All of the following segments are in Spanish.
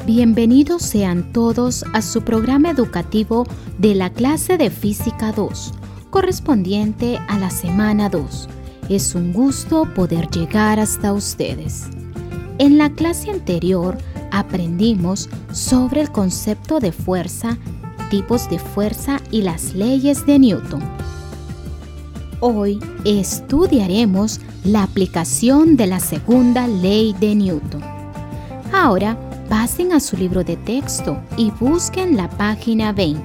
Bienvenidos sean todos a su programa educativo de la clase de Física 2, correspondiente a la semana 2. Es un gusto poder llegar hasta ustedes. En la clase anterior aprendimos sobre el concepto de fuerza, tipos de fuerza y las leyes de Newton. Hoy estudiaremos la aplicación de la segunda ley de Newton. Ahora pasen a su libro de texto y busquen la página 20.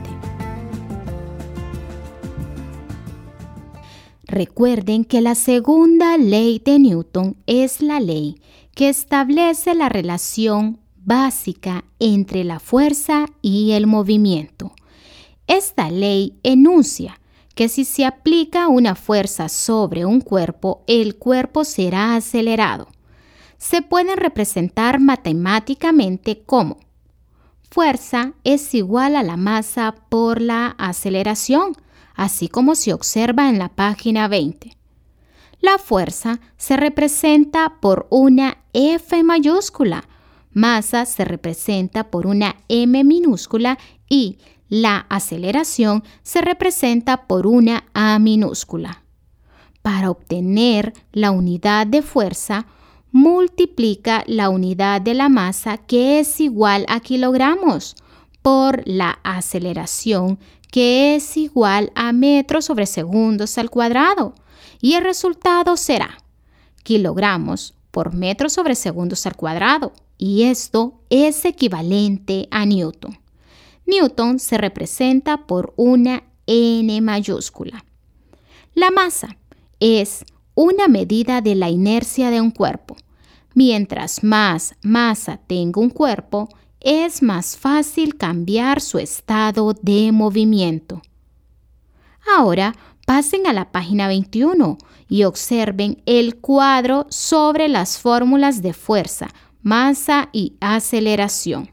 Recuerden que la segunda ley de Newton es la ley que establece la relación básica entre la fuerza y el movimiento. Esta ley enuncia que si se aplica una fuerza sobre un cuerpo, el cuerpo será acelerado. Se pueden representar matemáticamente como fuerza es igual a la masa por la aceleración, así como se observa en la página 20. La fuerza se representa por una F mayúscula, masa se representa por una M minúscula y la aceleración se representa por una A minúscula. Para obtener la unidad de fuerza, multiplica la unidad de la masa, que es igual a kilogramos, por la aceleración, que es igual a metros sobre segundos al cuadrado. Y el resultado será kilogramos por metros sobre segundos al cuadrado. Y esto es equivalente a Newton. Newton se representa por una N mayúscula. La masa es una medida de la inercia de un cuerpo. Mientras más masa tenga un cuerpo, es más fácil cambiar su estado de movimiento. Ahora pasen a la página 21 y observen el cuadro sobre las fórmulas de fuerza, masa y aceleración.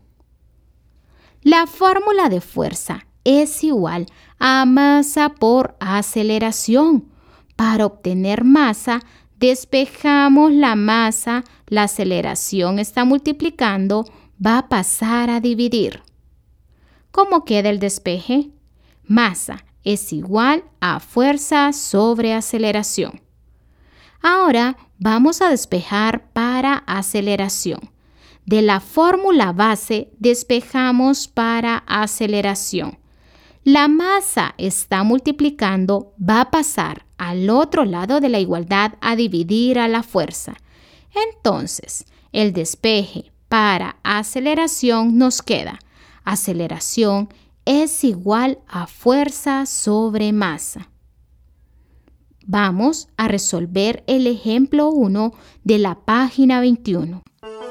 La fórmula de fuerza es igual a masa por aceleración. Para obtener masa, despejamos la masa, la aceleración está multiplicando, va a pasar a dividir. ¿Cómo queda el despeje? Masa es igual a fuerza sobre aceleración. Ahora vamos a despejar para aceleración. De la fórmula base despejamos para aceleración. La masa está multiplicando, va a pasar al otro lado de la igualdad a dividir a la fuerza. Entonces, el despeje para aceleración nos queda. Aceleración es igual a fuerza sobre masa. Vamos a resolver el ejemplo 1 de la página 21.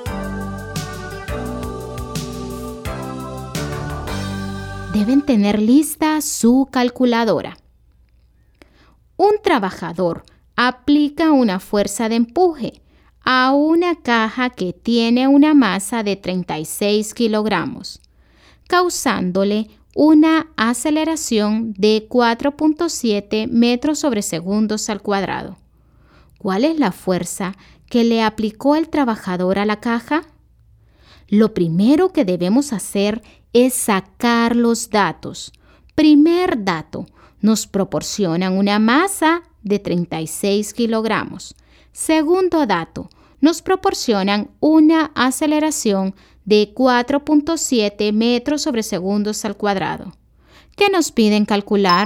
Deben tener lista su calculadora. Un trabajador aplica una fuerza de empuje a una caja que tiene una masa de 36 kilogramos, causándole una aceleración de 4.7 metros sobre segundos al cuadrado. ¿Cuál es la fuerza que le aplicó el trabajador a la caja? Lo primero que debemos hacer es sacar los datos. Primer dato, nos proporcionan una masa de 36 kilogramos. Segundo dato, nos proporcionan una aceleración de 4.7 metros sobre segundos al cuadrado. ¿Qué nos piden calcular?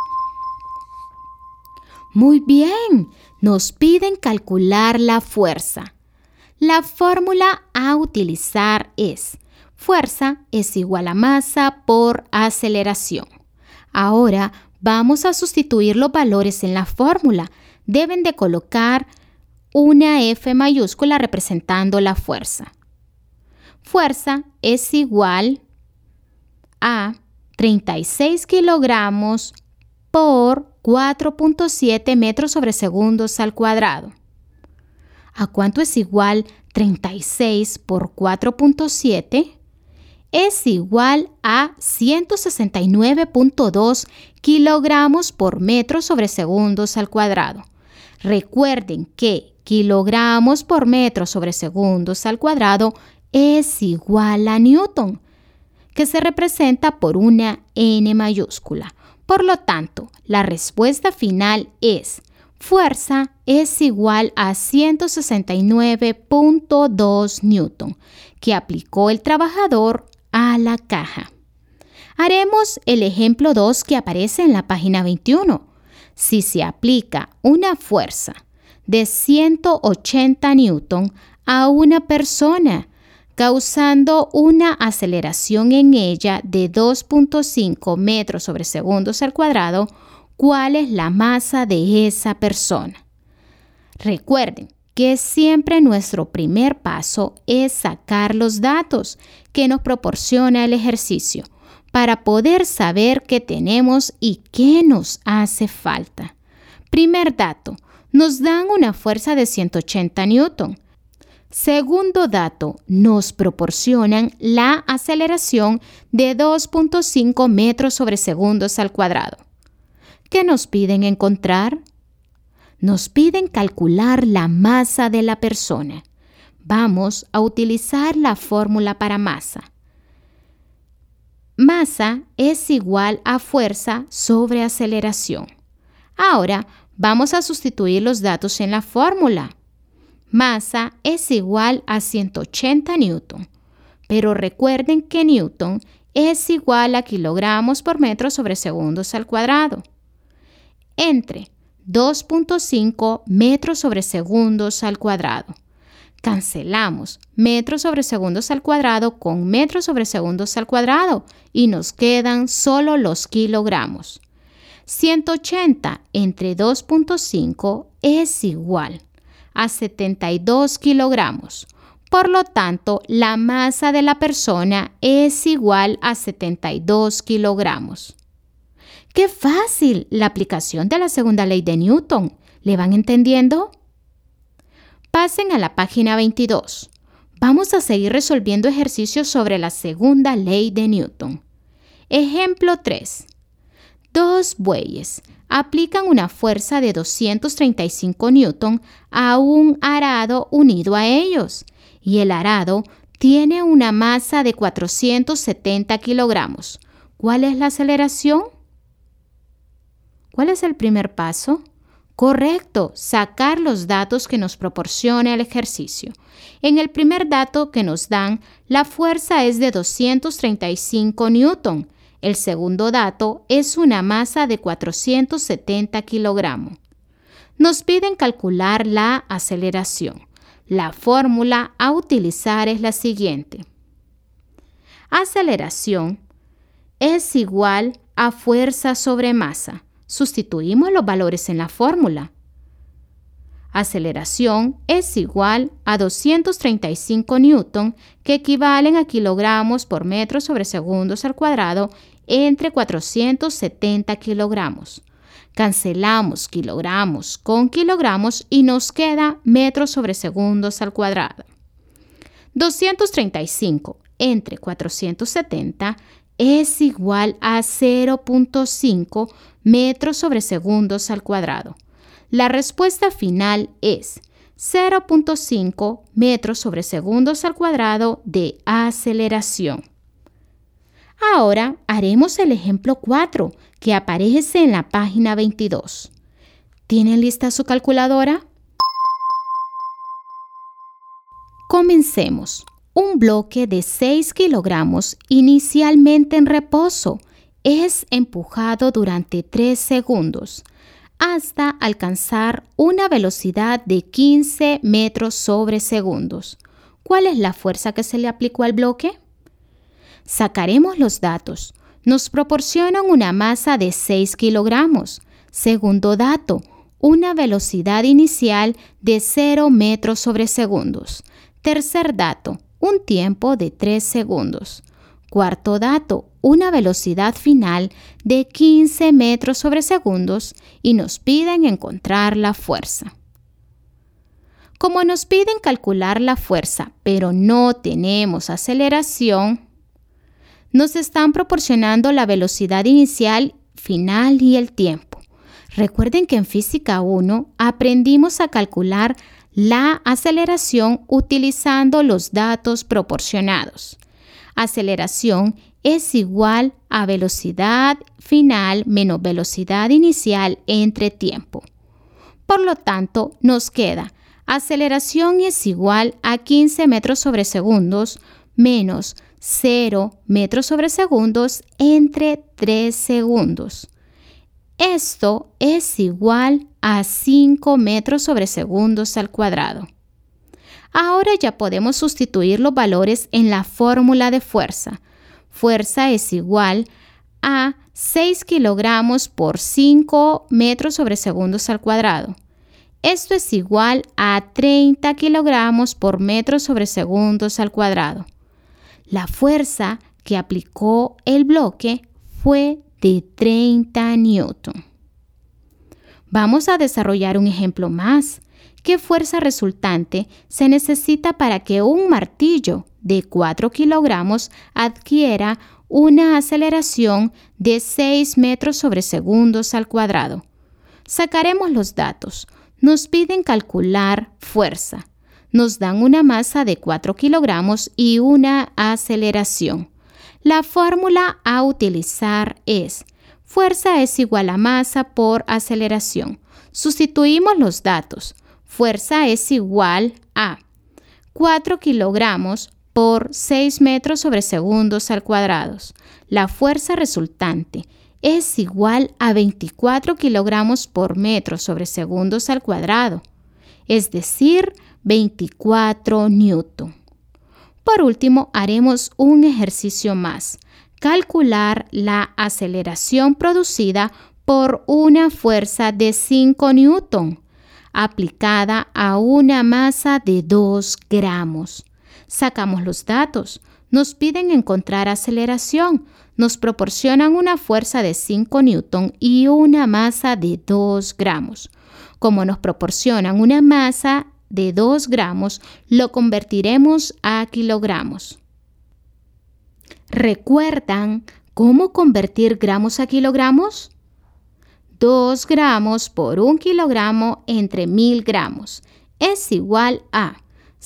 Muy bien, nos piden calcular la fuerza. La fórmula a utilizar es fuerza es igual a masa por aceleración. Ahora vamos a sustituir los valores en la fórmula. Deben de colocar una F mayúscula representando la fuerza. Fuerza es igual a 36 kilogramos por 4.7 metros sobre segundos al cuadrado. ¿A cuánto es igual 36 por 4.7? Es igual a 169.2 kilogramos por metro sobre segundos al cuadrado. Recuerden que kilogramos por metro sobre segundos al cuadrado es igual a newton, que se representa por una N mayúscula. Por lo tanto, la respuesta final es: fuerza es igual a 169.2 newton, que aplicó el trabajador a la caja. Haremos el ejemplo 2 que aparece en la página 21. Si se aplica una fuerza de 180 newton a una persona, causando una aceleración en ella de 2.5 metros sobre segundos al cuadrado, ¿cuál es la masa de esa persona? Recuerden que siempre nuestro primer paso es sacar los datos que nos proporciona el ejercicio para poder saber qué tenemos y qué nos hace falta. Primer dato, nos dan una fuerza de 180 newton. Segundo dato, nos proporcionan la aceleración de 2.5 metros sobre segundos al cuadrado. ¿Qué nos piden encontrar? Nos piden calcular la masa de la persona. Vamos a utilizar la fórmula para masa. Masa es igual a fuerza sobre aceleración. Ahora vamos a sustituir los datos en la fórmula. Masa es igual a 180 newton, pero recuerden que newton es igual a kilogramos por metro sobre segundos al cuadrado. Entre 2.5 metros sobre segundos al cuadrado. Cancelamos metros sobre segundos al cuadrado con metros sobre segundos al cuadrado y nos quedan solo los kilogramos. 180 entre 2.5 es igual a 72 kilogramos. Por lo tanto, la masa de la persona es igual a 72 kilogramos. ¡Qué fácil! La aplicación de la segunda ley de Newton. ¿Le van entendiendo? Pasen a la página 22. Vamos a seguir resolviendo ejercicios sobre la segunda ley de Newton. Ejemplo 3. Dos bueyes aplican una fuerza de 235 newton a un arado unido a ellos, y el arado tiene una masa de 470 kilogramos. ¿Cuál es la aceleración? ¿Cuál es el primer paso? Correcto, sacar los datos que nos proporciona el ejercicio. En el primer dato que nos dan, la fuerza es de 235 newton. El segundo dato es una masa de 470 kilogramos. Nos piden calcular la aceleración. La fórmula a utilizar es la siguiente. Aceleración es igual a fuerza sobre masa. Sustituimos los valores en la fórmula. Aceleración es igual a 235 newton, que equivalen a kilogramos por metro sobre segundos al cuadrado entre 470 kilogramos. Cancelamos kilogramos con kilogramos y nos queda metros sobre segundos al cuadrado. 235 entre 470 es igual a 0.5 metros sobre segundos al cuadrado. La respuesta final es 0.5 metros sobre segundos al cuadrado de aceleración. Ahora haremos el ejemplo 4 que aparece en la página 22. ¿Tienen lista su calculadora? Comencemos. Un bloque de 6 kilogramos inicialmente en reposo es empujado durante 3 segundos hasta alcanzar una velocidad de 15 metros sobre segundos. ¿Cuál es la fuerza que se le aplicó al bloque? Sacaremos los datos. Nos proporcionan una masa de 6 kilogramos. Segundo dato, una velocidad inicial de 0 metros sobre segundos. Tercer dato, un tiempo de 3 segundos. Cuarto dato, una velocidad final de 15 metros sobre segundos y nos piden encontrar la fuerza. Como nos piden calcular la fuerza, pero no tenemos aceleración, nos están proporcionando la velocidad inicial, final y el tiempo. Recuerden que en Física 1 aprendimos a calcular la aceleración utilizando los datos proporcionados. Aceleración es igual a velocidad final menos velocidad inicial entre tiempo. Por lo tanto, nos queda aceleración es igual a 15 metros sobre segundos menos 0 metros sobre segundos entre 3 segundos. Esto es igual a 5 metros sobre segundos al cuadrado. Ahora ya podemos sustituir los valores en la fórmula de fuerza. Fuerza es igual a 6 kilogramos por 5 metros sobre segundos al cuadrado. Esto es igual a 30 kilogramos por metro sobre segundos al cuadrado. La fuerza que aplicó el bloque fue de 30 newton. Vamos a desarrollar un ejemplo más. ¿Qué fuerza resultante se necesita para que un martillo de 4 kilogramos adquiera una aceleración de 6 metros sobre segundos al cuadrado? Sacaremos los datos. Nos piden calcular fuerza. Nos dan una masa de 4 kilogramos y una aceleración. La fórmula a utilizar es fuerza es igual a masa por aceleración. Sustituimos los datos. Fuerza es igual a 4 kilogramos por 6 metros sobre segundos al cuadrado. La fuerza resultante es igual a 24 kilogramos por metro sobre segundos al cuadrado, es decir, 24 newton. Por último, haremos un ejercicio más. Calcular la aceleración producida por una fuerza de 5 newton aplicada a una masa de 2 gramos. Sacamos los datos. Nos piden encontrar aceleración. Nos proporcionan una fuerza de 5 newton y una masa de 2 gramos. Como nos proporcionan una masa de 2 gramos, lo convertiremos a kilogramos. ¿Recuerdan cómo convertir gramos a kilogramos? 2 gramos por 1 kilogramo entre 1000 gramos es igual a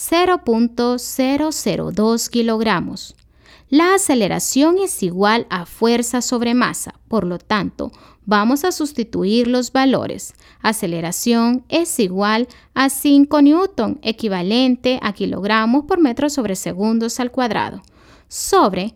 0.002 kilogramos. La aceleración es igual a fuerza sobre masa, por lo tanto, vamos a sustituir los valores. Aceleración es igual a 5 newton, equivalente a kilogramos por metro sobre segundos al cuadrado, sobre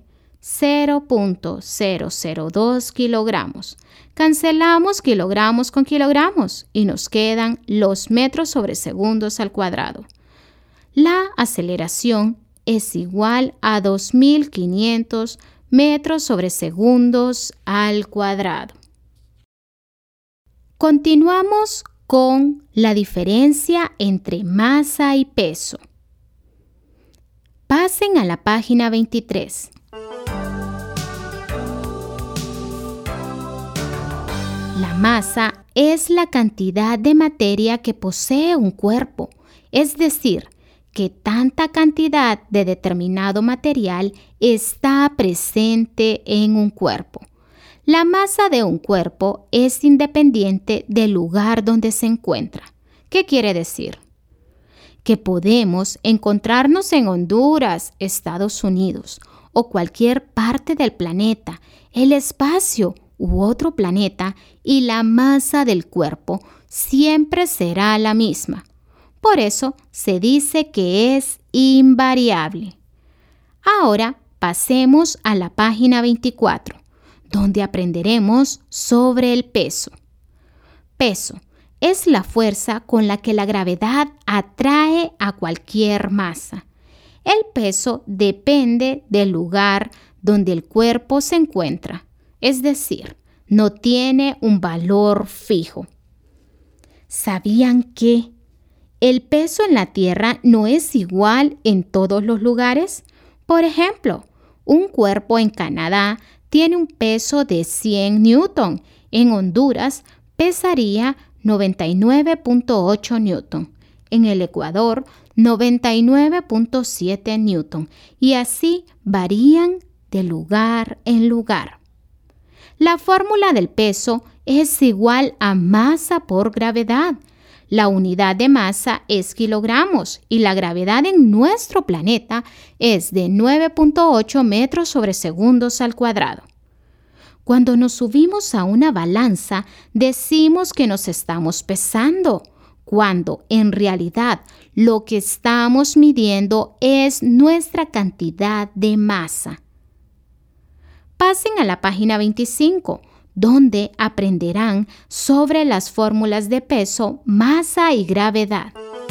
0.002 kilogramos. Cancelamos kilogramos con kilogramos y nos quedan los metros sobre segundos al cuadrado. La aceleración es igual a 2500 metros sobre segundos al cuadrado. Continuamos con la diferencia entre masa y peso. Pasen a la página 23. La masa es la cantidad de materia que posee un cuerpo, es decir, que tanta cantidad de determinado material está presente en un cuerpo. La masa de un cuerpo es independiente del lugar donde se encuentra. ¿Qué quiere decir? Que podemos encontrarnos en Honduras, Estados Unidos o cualquier parte del planeta, el espacio u otro planeta y la masa del cuerpo siempre será la misma. Por eso se dice que es invariable. Ahora pasemos a la página 24, donde aprenderemos sobre el peso. Peso es la fuerza con la que la gravedad atrae a cualquier masa. El peso depende del lugar donde el cuerpo se encuentra, es decir, no tiene un valor fijo. ¿Sabían que el peso en la Tierra no es igual en todos los lugares? Por ejemplo, un cuerpo en Canadá tiene un peso de 100 newton. En Honduras pesaría 99.8 newton. En el Ecuador, 99.7 newton. Y así varían de lugar en lugar. La fórmula del peso es igual a masa por gravedad. La unidad de masa es kilogramos y la gravedad en nuestro planeta es de 9.8 metros sobre segundos al cuadrado. Cuando nos subimos a una balanza, decimos que nos estamos pesando, cuando en realidad lo que estamos midiendo es nuestra cantidad de masa. Pasen a la página 25, donde aprenderán sobre las fórmulas de peso, masa y gravedad.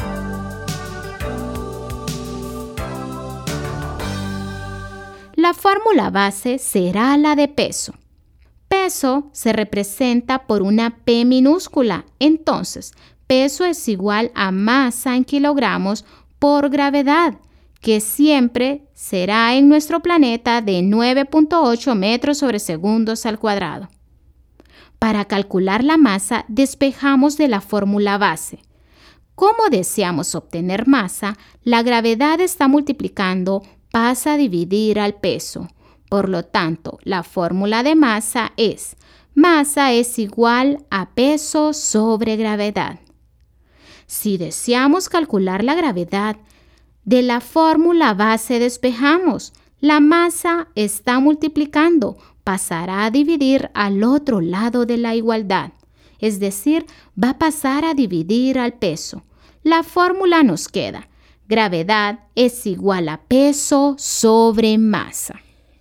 La fórmula base será la de peso. Peso se representa por una P minúscula, entonces peso es igual a masa en kilogramos por gravedad, que siempre será en nuestro planeta de 9.8 metros sobre segundos al cuadrado. Para calcular la masa, despejamos de la fórmula base. Como deseamos obtener masa, la gravedad está multiplicando, pasa a dividir al peso. Por lo tanto, la fórmula de masa es igual a peso sobre gravedad. Si deseamos calcular la gravedad, de la fórmula base despejamos. La masa está multiplicando, pasará a dividir al otro lado de la igualdad. Es decir, va a pasar a dividir al peso. La fórmula nos queda. Gravedad es igual a peso sobre masa.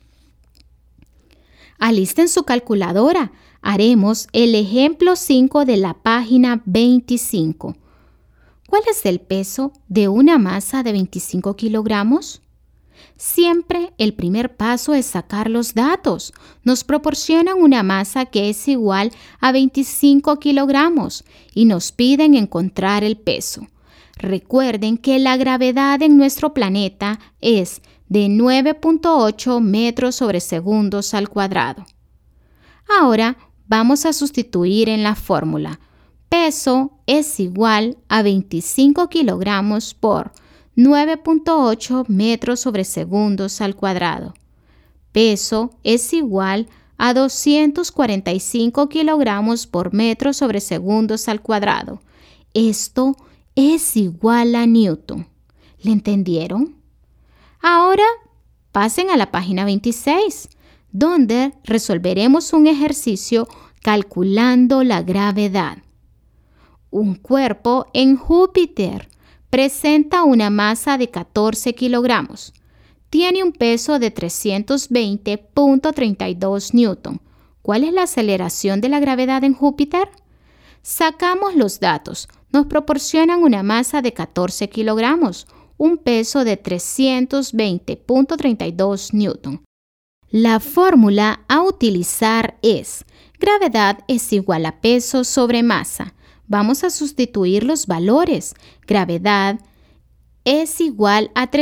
Alisten su calculadora. Haremos el ejemplo 5 de la página 25. ¿Cuál es el peso de una masa de 25 kilogramos? Siempre el primer paso es sacar los datos. Nos proporcionan una masa que es igual a 25 kilogramos y nos piden encontrar el peso. Recuerden que la gravedad en nuestro planeta es de 9.8 metros sobre segundos al cuadrado. Ahora vamos a sustituir en la fórmula. Peso es igual a 25 kilogramos por 9.8 metros sobre segundos al cuadrado. Peso es igual a 245 kilogramos por metro sobre segundos al cuadrado. Esto es igual a Newton. ¿Le entendieron? Ahora pasen a la página 26, donde resolveremos un ejercicio calculando la gravedad. Un cuerpo en Júpiter presenta una masa de 14 kilogramos. Tiene un peso de 320.32 newton. ¿Cuál es la aceleración de la gravedad en Júpiter? Sacamos los datos. Nos proporcionan una masa de 14 kilogramos, un peso de 320.32 newton. La fórmula a utilizar es: gravedad es igual a peso sobre masa. Vamos a sustituir los valores. Gravedad es igual a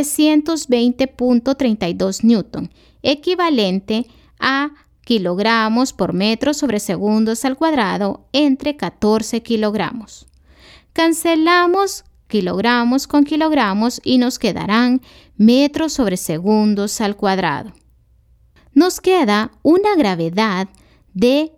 320.32 newton, equivalente a kilogramos por metro sobre segundos al cuadrado entre 14 kilogramos. Cancelamos kilogramos con kilogramos y nos quedarán metros sobre segundos al cuadrado. Nos queda una gravedad de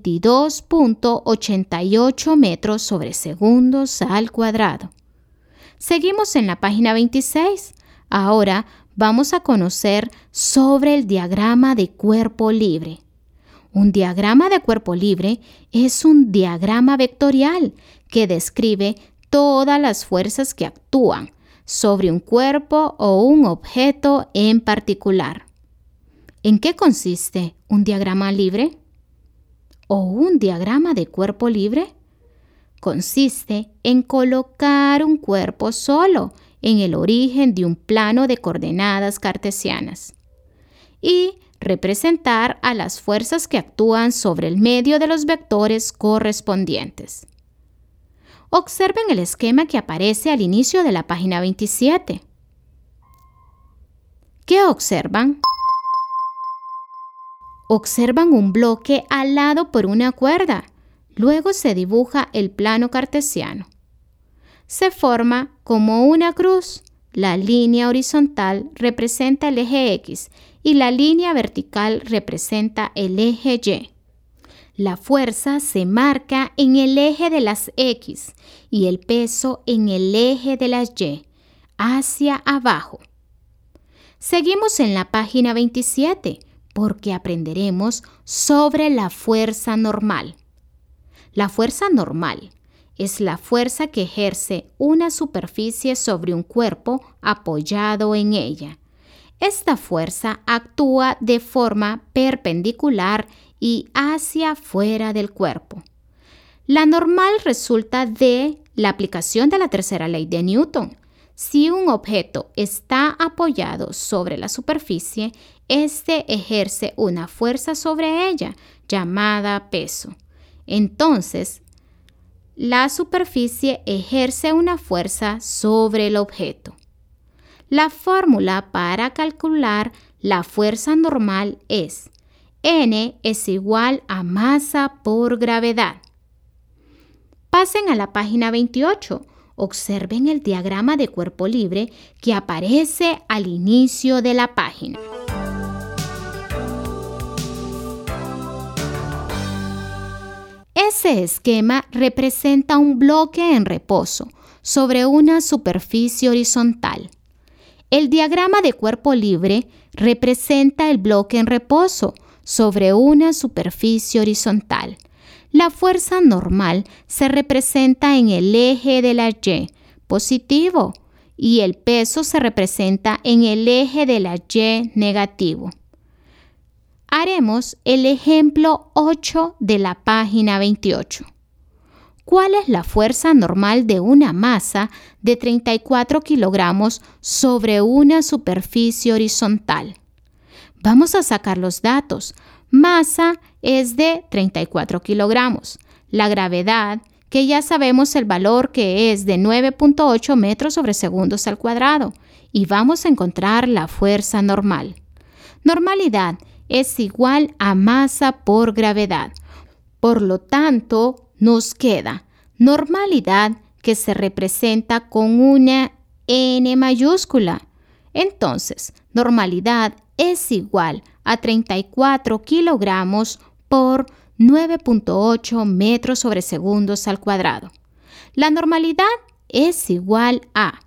22.88 metros sobre segundos al cuadrado. Seguimos en la página 26. Ahora vamos a conocer sobre el diagrama de cuerpo libre. Un diagrama de cuerpo libre es un diagrama vectorial que describe todas las fuerzas que actúan sobre un cuerpo o un objeto en particular. ¿En qué consiste un diagrama libre? ¿O un diagrama de cuerpo libre? Consiste en colocar un cuerpo solo en el origen de un plano de coordenadas cartesianas y representar a las fuerzas que actúan sobre el medio de los vectores correspondientes. Observen el esquema que aparece al inicio de la página 27. ¿Qué observan? Observan un bloque alado por una cuerda. Luego se dibuja el plano cartesiano. Se forma como una cruz. La línea horizontal representa el eje X y la línea vertical representa el eje Y. La fuerza se marca en el eje de las X y el peso en el eje de las Y, hacia abajo. Seguimos en la página 27 porque aprenderemos sobre la fuerza normal. La fuerza normal es la fuerza que ejerce una superficie sobre un cuerpo apoyado en ella. Esta fuerza actúa de forma perpendicular y hacia afuera del cuerpo. La normal resulta de la aplicación de la tercera ley de Newton. Si un objeto está apoyado sobre la superficie, éste ejerce una fuerza sobre ella, llamada peso. Entonces, la superficie ejerce una fuerza sobre el objeto. La fórmula para calcular la fuerza normal es N es igual a masa por gravedad. Pasen a la página 28. Observen el diagrama de cuerpo libre que aparece al inicio de la página. Ese esquema representa un bloque en reposo sobre una superficie horizontal. El diagrama de cuerpo libre representa el bloque en reposo sobre una superficie horizontal. La fuerza normal se representa en el eje de la Y, positivo, y el peso se representa en el eje de la Y, negativo. Haremos el ejemplo 8 de la página 28. ¿Cuál es la fuerza normal de una masa de 34 kilogramos sobre una superficie horizontal? Vamos a sacar los datos. Masa es de 34 kilogramos. La gravedad, que ya sabemos el valor que es de 9.8 metros sobre segundos al cuadrado. Y vamos a encontrar la fuerza normal. Normalidad es igual a masa por gravedad. Por lo tanto, nos queda normalidad que se representa con una N mayúscula. Entonces, normalidad es igual a 34 kilogramos por 9.8 metros sobre segundos al cuadrado. La normalidad es igual a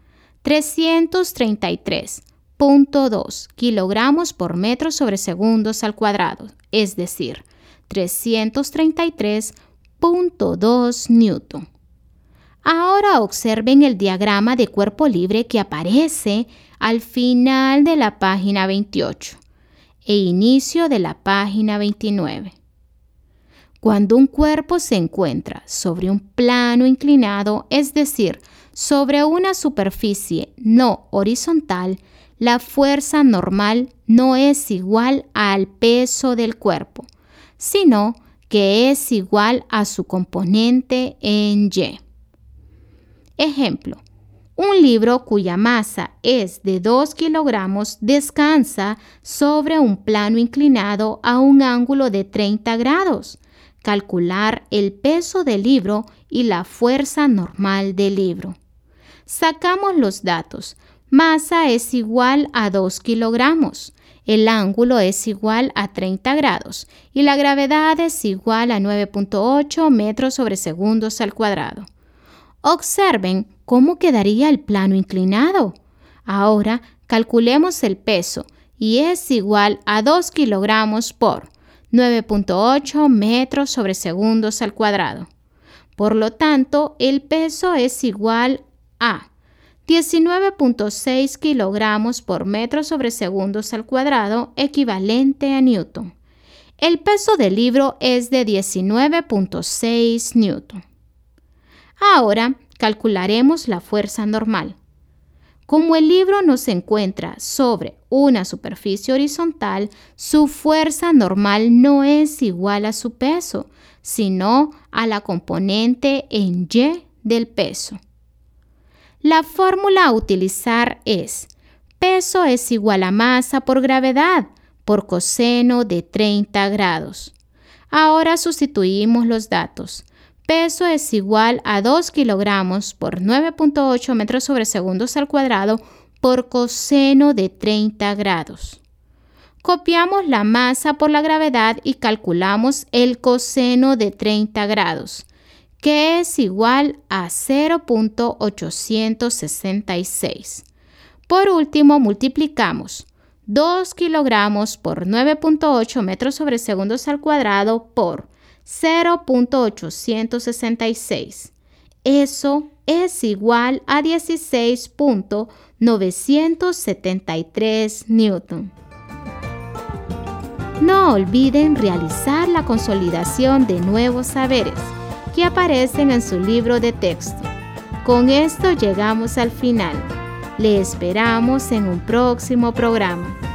333.2 kilogramos por metro sobre segundos al cuadrado, es decir, 333.2 Newton. Ahora observen el diagrama de cuerpo libre que aparece al final de la página 28 e inicio de la página 29. Cuando un cuerpo se encuentra sobre un plano inclinado, es decir, sobre una superficie no horizontal, la fuerza normal no es igual al peso del cuerpo, sino que es igual a su componente en Y. Ejemplo, un libro cuya masa es de 2 kilogramos descansa sobre un plano inclinado a un ángulo de 30 grados. Calcular el peso del libro y la fuerza normal del libro. Sacamos los datos. Masa es igual a 2 kilogramos. El ángulo es igual a 30 grados y la gravedad es igual a 9.8 metros sobre segundos al cuadrado. Observen cómo quedaría el plano inclinado. Ahora calculemos el peso y es igual a 2 kilogramos por 9.8 metros sobre segundos al cuadrado. Por lo tanto, el peso es igual a 19.6 kilogramos por metro sobre segundos al cuadrado, equivalente a Newton. El peso del libro es de 19.6 Newton. Ahora calcularemos la fuerza normal. Como el libro no se encuentra sobre una superficie horizontal, su fuerza normal no es igual a su peso, sino a la componente en Y del peso. La fórmula a utilizar es: peso es igual a masa por gravedad por coseno de 30 grados. Ahora sustituimos los datos. Peso es igual a 2 kilogramos por 9.8 metros sobre segundos al cuadrado por coseno de 30 grados. Copiamos la masa por la gravedad y calculamos el coseno de 30 grados, que es igual a 0.866. Por último, multiplicamos 2 kilogramos por 9.8 metros sobre segundos al cuadrado por 0.866. Eso es igual a 16.973 Newton. No olviden realizar la consolidación de nuevos saberes que aparecen en su libro de texto. Con esto llegamos al final. Le esperamos en un próximo programa.